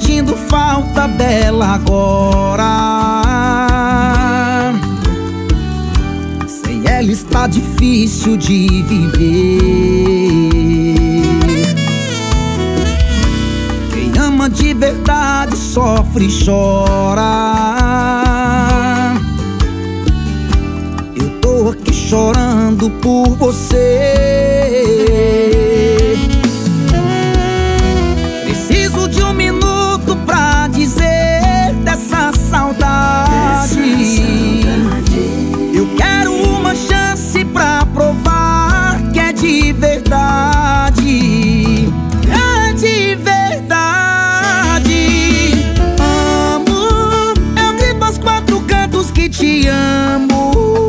sentindo falta dela agora. Sem ela está difícil de viver. Quem ama de verdade sofre e chora. Eu tô aqui chorando por você. Preciso de um minuto pra dizer dessa saudade. Eu quero uma chance pra provar que é de verdade. É de verdade. Amo, eu grito aos quatro cantos que te amo.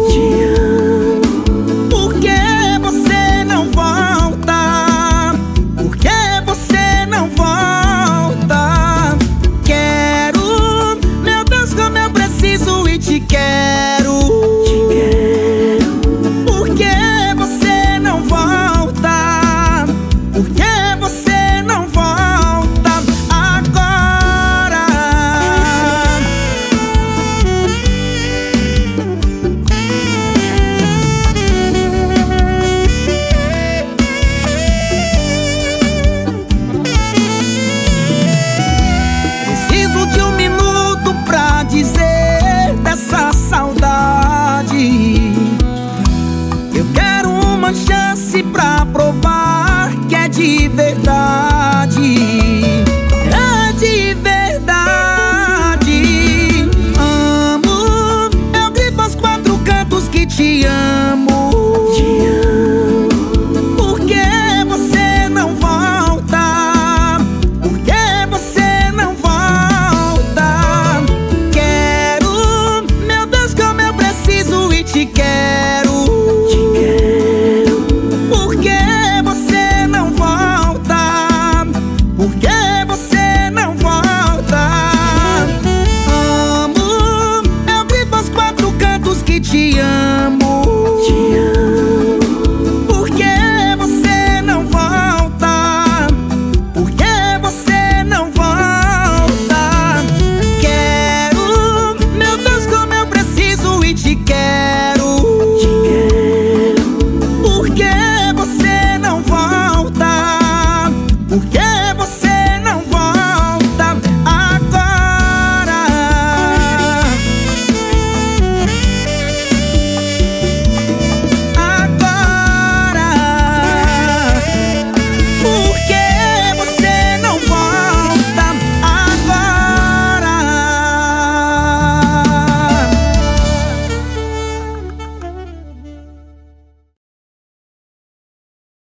Por que você não volta? Por que você não volta? Quero, meu Deus, como eu preciso e te quero. Por que você não volta? Por que você não volta agora? Preciso de um minuto pra dizer dessa saudade. Eu quero uma chance pra provar que é de verdade. É de verdade. Amo, eu grito aos quatro cantos que te amo. Por que você não volta? Por que você não volta? Quero, meu Deus, como eu preciso e te quero. Por que você não volta? Por que você não volta? Amo, eu grito aos quatro cantos que te amo. Por que você não volta? Por que você não volta? Quero, meu Deus, como eu preciso e te quero. Por que você não volta? Por que